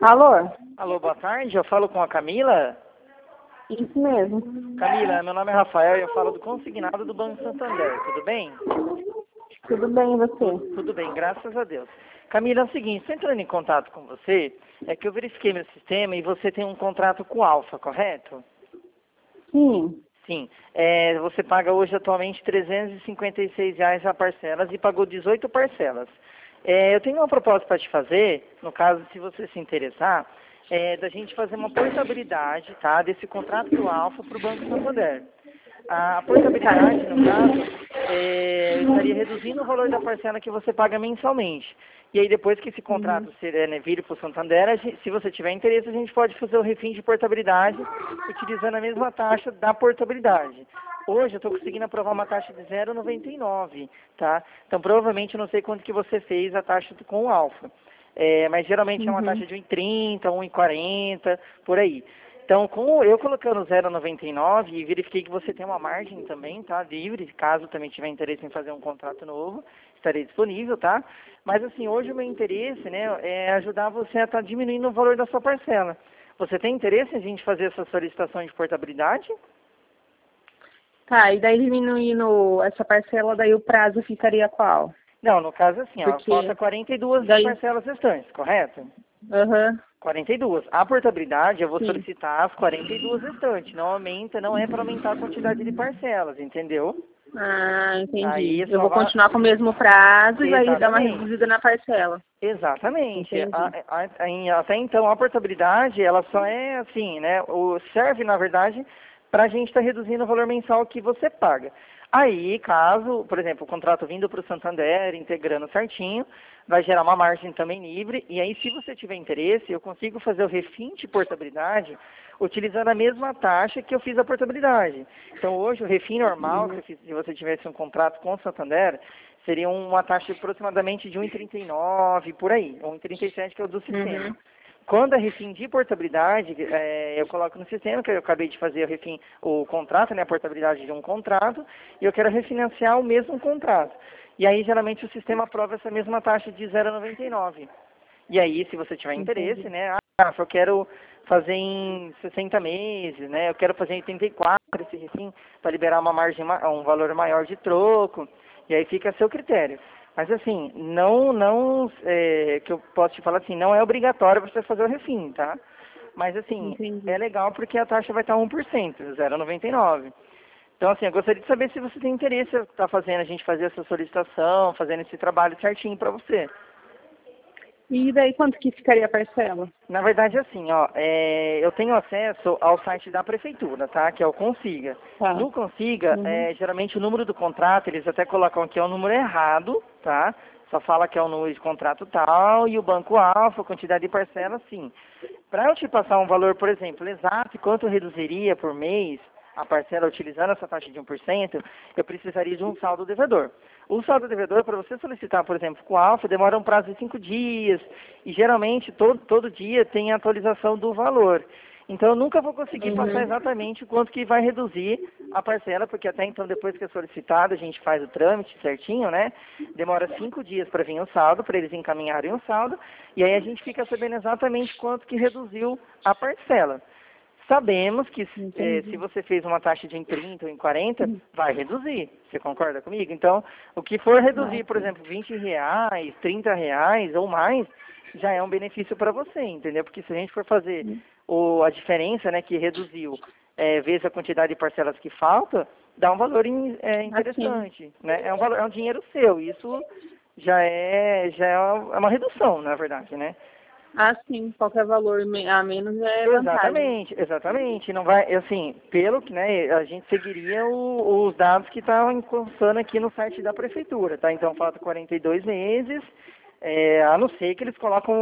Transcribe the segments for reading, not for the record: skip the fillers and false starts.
Alô? Alô, boa tarde, eu falo com a Camila. Isso mesmo. Camila, meu nome é Rafael e eu falo do consignado do Banco Santander, tudo bem? Tudo bem, e você? Tudo bem, graças a Deus. Camila, é o seguinte, estou entrando em contato com você, é que eu verifiquei meu sistema e você tem um contrato com o Alfa, correto? Sim. Sim. Você paga hoje atualmente R$ 356 a parcelas e pagou 18 parcelas. Eu tenho uma proposta para te fazer, no caso, se você se interessar, da gente fazer uma portabilidade, tá, desse contrato do Alfa para o Banco Santander. A portabilidade, no caso, eu estaria reduzindo o valor da parcela que você paga mensalmente. E aí, depois que esse contrato vire para o Santander, se você tiver interesse, a gente pode fazer o refim de portabilidade utilizando a mesma taxa da portabilidade. Hoje eu estou conseguindo aprovar uma taxa de 0,99, tá? Então, provavelmente, eu não sei quanto que você fez a taxa com o Alfa. Mas geralmente é uma taxa de 1,30, 1,40, por aí. Então, eu colocando 0,99 e verifiquei que você tem uma margem também, tá? Livre, caso também tiver interesse em fazer um contrato novo, estarei disponível, tá? Mas assim, hoje o meu interesse, né, é ajudar você a estar diminuindo o valor da sua parcela. Você tem interesse em a gente fazer essa solicitação de portabilidade? Tá, e daí diminuindo essa parcela, daí o prazo ficaria qual? Não, no caso assim, ó, Porque falta 42 daí... parcelas restantes, correto? Aham. 42. A portabilidade, eu vou Sim. solicitar as 42 restantes. Não aumenta, não é para aumentar a quantidade de parcelas, entendeu? Ah, entendi. Aí Eu só vou vai... continuar com o mesmo prazo e vai dar uma Exatamente. reduzida na parcela. Exatamente. Entendi. Até então, a portabilidade, ela só é assim, né? Serve, na verdade, para a gente estar reduzindo o valor mensal que você paga. Aí, caso, por exemplo, o contrato vindo para o Santander, integrando certinho, vai gerar uma margem também livre. E aí, se você tiver interesse, eu consigo fazer o refim de portabilidade utilizando a mesma taxa que eu fiz a portabilidade. Então, hoje, o refim normal, se você tivesse um contrato com o Santander, seria uma taxa aproximadamente de 1,39 por aí, 1,37 que é o do sistema. Quando é refim de portabilidade, eu coloco no sistema, que eu acabei de fazer o contrato, né, a portabilidade de um contrato, e eu quero refinanciar o mesmo contrato. E aí, geralmente, o sistema aprova essa mesma taxa de 0,99. E aí, se você tiver interesse, né, eu quero fazer em 60 meses, né, eu quero fazer em 84 esse refim, para liberar uma margem, um valor maior de troco, e aí fica a seu critério. Mas assim, que eu posso te falar assim, não é obrigatório você fazer o refim, tá? Mas assim, é legal porque a taxa vai estar 1%, 0,99. Então assim, eu gostaria de saber se você tem interesse em estar fazendo, a gente fazer essa solicitação, fazendo esse trabalho certinho para você. E daí quanto que ficaria a parcela? Na verdade, assim, ó, eu tenho acesso ao site da prefeitura, tá? Que é o Consiga. Tá. No Consiga, geralmente o número do contrato, eles até colocam que é o número errado, tá? Só fala que é o número de contrato tal e o banco alfa, quantidade de parcela, sim. Para eu te passar um valor, por exemplo, exato, quanto reduziria por mês a parcela utilizando essa taxa de 1%, eu precisaria de um saldo devedor. O saldo devedor, para você solicitar, por exemplo, com o Alfa, demora um prazo de 5 dias e geralmente todo dia tem atualização do valor. Então eu nunca vou conseguir passar exatamente o quanto que vai reduzir a parcela, porque até então, depois que é solicitado, a gente faz o trâmite certinho, né? Demora 5 dias para vir o saldo, para eles encaminharem o saldo, e aí a gente fica sabendo exatamente quanto que reduziu a parcela. Sabemos que se você fez uma taxa de em 30 ou em 40, vai reduzir. Você concorda comigo? Então, o que for reduzir, por exemplo, R$ 20, R$ 30 ou mais, já é um benefício para você, entendeu? Porque se a gente for fazer a diferença, né, que reduziu, vezes a quantidade de parcelas que falta, dá um valor interessante, né? É um dinheiro seu. Isso já é uma redução, na verdade, né? Ah, sim, qualquer valor a menos é vantagem. Exatamente. Não vai, assim, pelo que, né, a gente seguiria os dados que estavam constando aqui no site da prefeitura, tá? Então falta 42 meses, a não ser que eles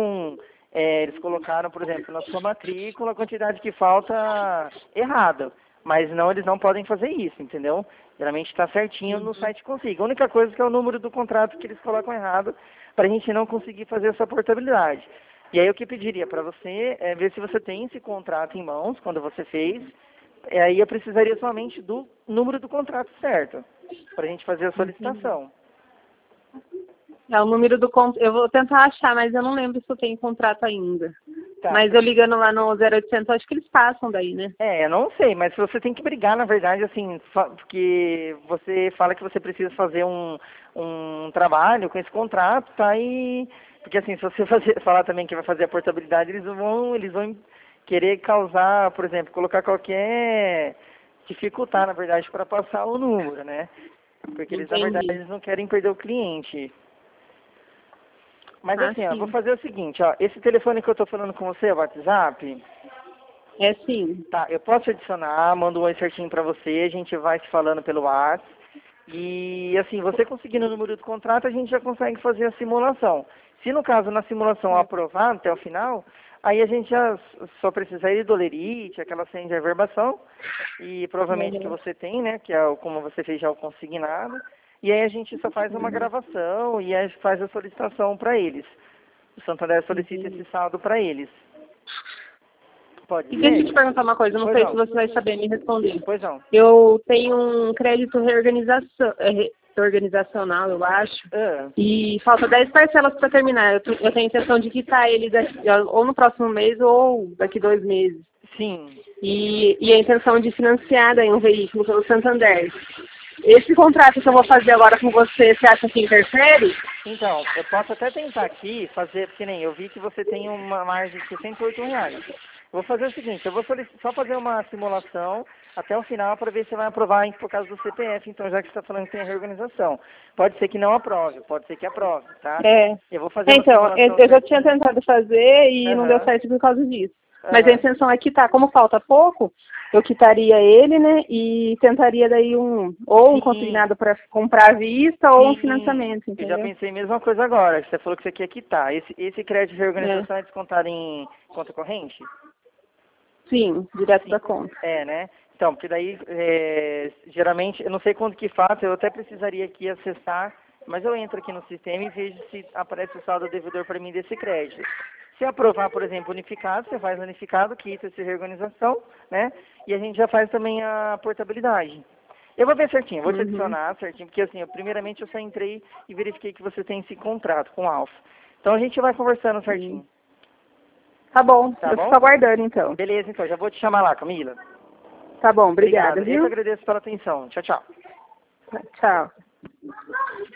eles colocaram, por exemplo, na sua matrícula a quantidade que falta errada. Mas não, eles não podem fazer isso, entendeu? Geralmente está certinho no site Consiga. A única coisa que é o número do contrato que eles colocam errado para a gente não conseguir fazer essa portabilidade. E aí o que eu pediria para você é ver se você tem esse contrato em mãos, quando você fez. Aí eu precisaria somente do número do contrato certo, para a gente fazer a solicitação. É o número do contrato. Eu vou tentar achar, mas eu não lembro se eu tenho contrato ainda. Tá. Mas eu ligando lá no 0800, acho que eles passam daí, né? Eu não sei, mas você tem que brigar, na verdade, assim, porque você fala que você precisa fazer um trabalho com esse contrato, tá? Porque assim, se você falar também que vai fazer a portabilidade, eles vão querer causar, por exemplo, colocar qualquer dificultar, na verdade, para passar o número, né? Porque eles, na verdade, Entendi. eles não querem perder o cliente. Mas Ah, assim, ó, vou sim. fazer o seguinte, ó, esse telefone que eu tô falando com você, é o WhatsApp, É sim. tá, eu posso te adicionar, mando um oi certinho pra você, a gente vai se falando pelo WhatsApp, e assim, você conseguindo o número do contrato, a gente já consegue fazer a simulação. Se no caso, na simulação aprovar até o final, aí a gente já só precisa ir do Lerite, aquela senha de reverbação, e provavelmente que Uhum. você tem, né, que é como você fez já o consignado, e aí a gente só faz uma gravação e aí faz a solicitação para eles. O Santander solicita Entendi. esse saldo para eles. Pode E deixa eu ser? te perguntar uma coisa, não Pois sei se não. você vai saber me responder. Pois não. Eu tenho um crédito organizacional, eu acho, Ah, e falta 10 parcelas para terminar. Eu tenho intenção de quitar ele ou no próximo mês ou daqui 2 meses. sim. E a intenção de financiar daí um veículo pelo Santander. Esse contrato que eu vou fazer agora com você acha que interfere? Então, eu posso até tentar aqui fazer, porque nem eu vi que você tem uma margem de R$ 68. Vou fazer o seguinte, eu vou só fazer uma simulação até o final para ver se vai aprovar por causa do CPF, então já que você está falando que tem a reorganização. Pode ser que não aprove, pode ser que aprove, tá? É. Eu vou fazer uma Então, simulação eu já tinha certinho. tentado fazer e não deu Aham, certo por causa disso. Mas a aham. intenção é quitar, como falta pouco, eu quitaria ele, né? E tentaria daí ou um Sim, consignado para comprar à vista ou um sim. financiamento, Eu já entendeu? pensei a mesma coisa agora, que você falou que você quer quitar. Esse crédito de É. reorganização é descontado em conta corrente? Sim, direto Sim. da conta. É, né? Então, porque daí, geralmente, eu não sei quanto que faço, eu até precisaria aqui acessar, mas eu entro aqui no sistema e vejo se aparece o saldo devedor para mim desse crédito. Se aprovar, por exemplo, unificado, você faz unificado, quita essa reorganização, né? E a gente já faz também a portabilidade. Eu vou ver certinho, vou te Uhum. adicionar certinho, porque assim, primeiramente eu só entrei e verifiquei que você tem esse contrato com a Alfa. Então a gente vai conversando Sim. certinho, Tá bom, tá eu fico bom? aguardando então. Beleza, então, já vou te chamar lá, Camila. Tá bom, Obrigado. obrigada, Eu que viu? agradeço pela atenção. Tchau, tchau. Tchau.